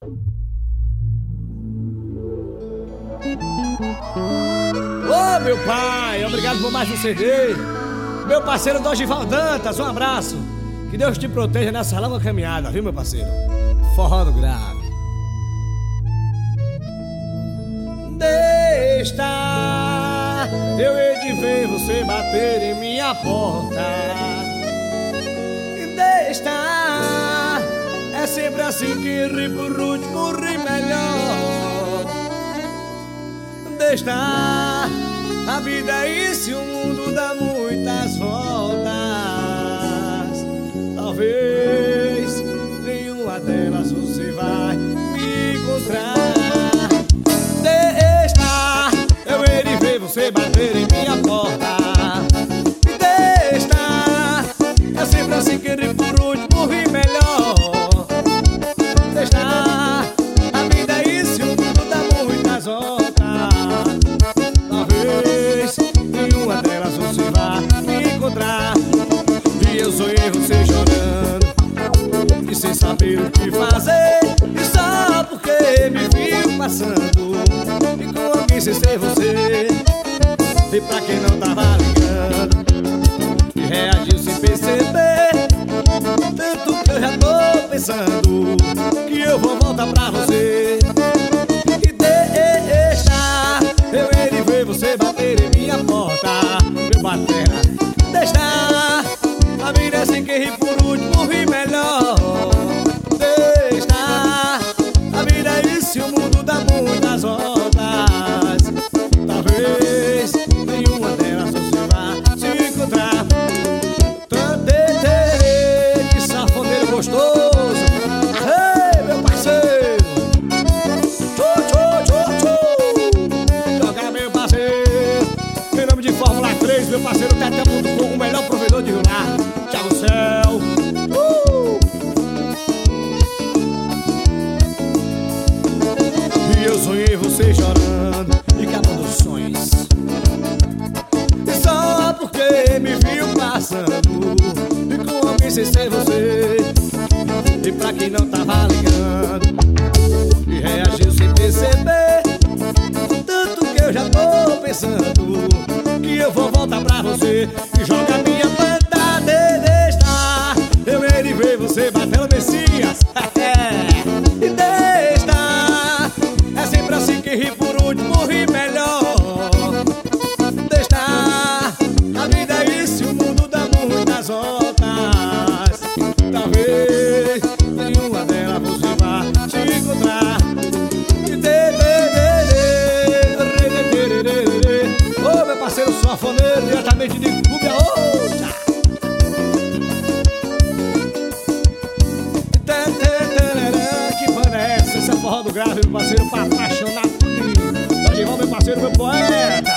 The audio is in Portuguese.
Ô meu pai, obrigado por mais um CD. Meu parceiro Dorival Dantas, um abraço. Que Deus te proteja nessa longa caminhada, viu meu parceiro? Forró do grave. Deixa, eu hei de ver você bater em minha porta. Deixa, é sempre assim que ri por último, ri melhor. Deixa, a vida é isso e o mundo dá muitas voltas. Talvez nenhuma delas você vai me encontrar. Deixa, eu hei de ver você bater em minha porta. Deixa, é sempre assim que ri por último, ri melhor. Deixa, a vida é isso e o mundo dá muitas voltas. Talvez nenhuma delas você vá me encontrar. E eu sonhei você chorando e sem saber o que fazer. E só porque me viu passando e com alguém sem ser você. E pra quem não tava ligando e reagiu sem perceber. Tanto que eu já tô pensando que eu vou voltar pra você. E deixa, eu hei de ver você bater em minha porta. Meu batera, deixa, a vida é assim que ri por último, ri melhor. Deixa, a vida é isso e o mundo dá muitas voltas. Talvez nenhuma delas você vá se encontrar. Que safoneiro gostoso. Ei, meu parceiro. Tchô, tchô, tchô, tchô. Joga, meu parceiro. Em nome de Fórmula 3, meu parceiro Tete.com, o melhor provedor de Rio Largo. Tchau, céu. E eu sonhei você chorando e acabando os sonhos. E só porque me viu passando e com alguém sem ser você. E pra quem não tava ligando e reagiu sem perceber. Tanto que eu já tô pensando que eu vou voltar pra você. E joga minha planta de deixar, eu hei de ver você batendo Messias. E deixa, é sempre assim que ri por último, ri melhor. Deixa, a vida é isso e o mundo dá muitas voltas. Talvez nenhuma delas você vá se encontrar. Ô meu parceiro sanfoneiro, diretamente de Cúbia, que banda é essa? Essa é Forró do Grave, meu parceiro, pra apaixonar tudo. Dorival, meu parceiro, meu poeta.